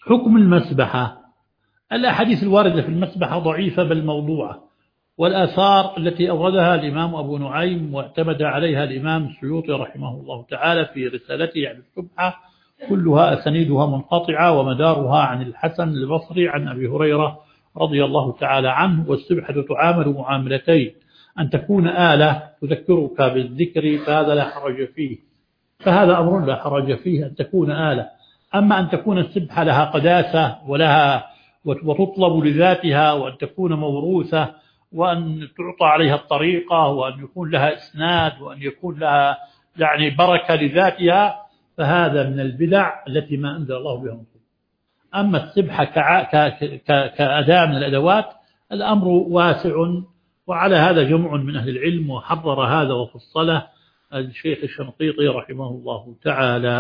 حكم المسبحة. الأحاديث الواردة في المسبحة ضعيفة بل موضوعة، والآثار التي أوردها الإمام أبو نعيم واعتمد عليها الإمام السيوطي رحمه الله تعالى في رسالته عن السبحة كلها أسانيدها منقطعة ومدارها عن الحسن البصري عن أبي هريرة رضي الله تعالى عنه. والسبحة تعامل معاملتين: أن تكون آلة تذكرك بالذكر فهذا لا حرج فيه، فهذا أمر لا حرج فيه أن تكون آلة. أما أن تكون السبحة لها قداسة وتطلب لذاتها، وأن تكون موروثة، وأن تعطى عليها الطريقة، وأن يكون لها إسناد، وأن يكون لها يعني بركة لذاتها، فهذا من البدع التي ما أنزل الله بها من سلطان. أما السبحة كأداة من الأدوات الأمر واسع، وعلى هذا جمع من أهل العلم وحرر هذا وفصله الشيخ الشنقيطي رحمه الله تعالى.